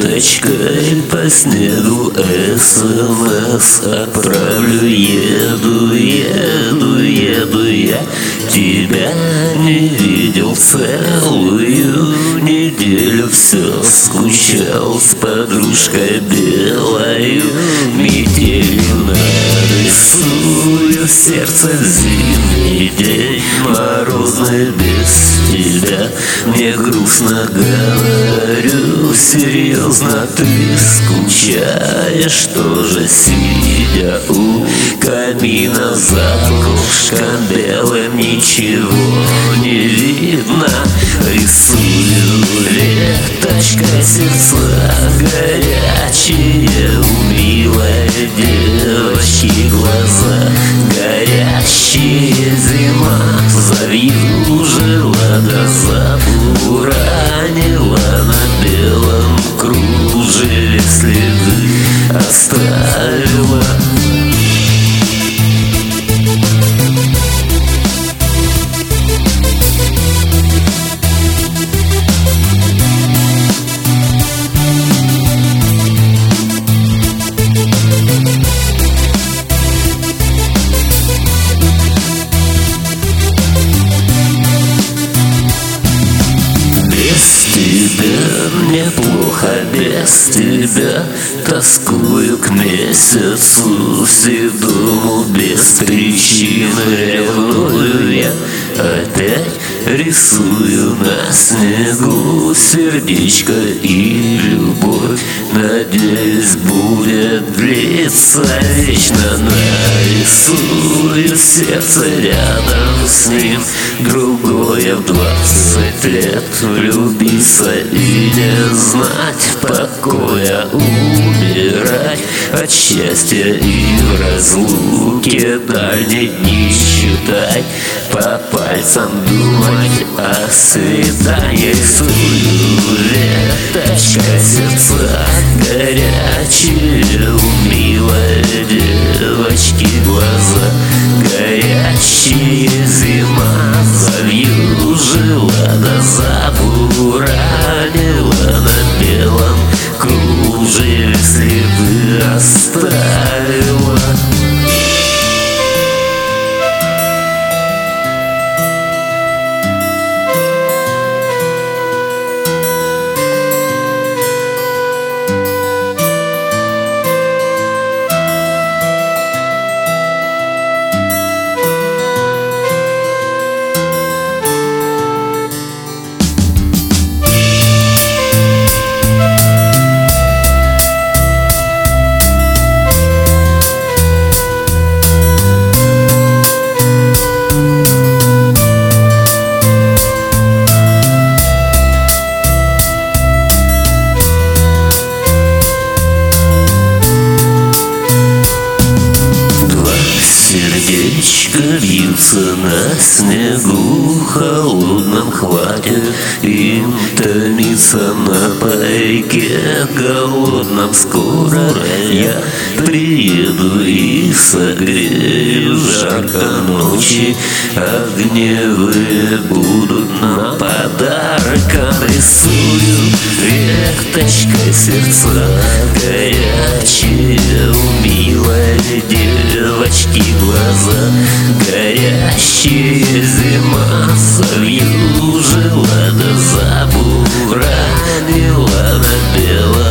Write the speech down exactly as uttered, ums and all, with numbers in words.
веточкой по снегу СМС отправлю. Еду, еду, еду я, тебя не видел целую неделю. Все скучал с подружкой белою, метелью нарисую сердце в зимний день морозный без тебя. Мне грустно, говорю серьезно, ты скучаешь тоже, сидя у камина за окошком белым, ничего не видно. Рисую веточкой сердца горячие, у милой девочки глаза горящие. Зима завьюжила да забуранила, на белом кружеве следы оставила. Мне плохо без тебя, тоскую к месяцу седому, без причины ревную я. Опять рисую на снегу сердечко и любовь, надеюсь, будет длиться вечно. Нарисую сердце рядом с ним, другое в двадцать лет влюбиться и не знать покоя, умирать от счастья и в разлуке дальние дни считать, по пальцам думать о свидании. Рисую веточкой сердца горячие, у милой девочки глаза горящие. Зима завьюжила да забуранила, на белом кружеве следы оставила. Сердечко бьются на снегу холодном, хватит им томиться на пайке голодном. Скоро я приеду и согрею, жарко ночи огневые будут на подарком. Рисую веточкой сердца горячие, у милой девочки глаза горящие. Зима завьюжила да забуранила, на белом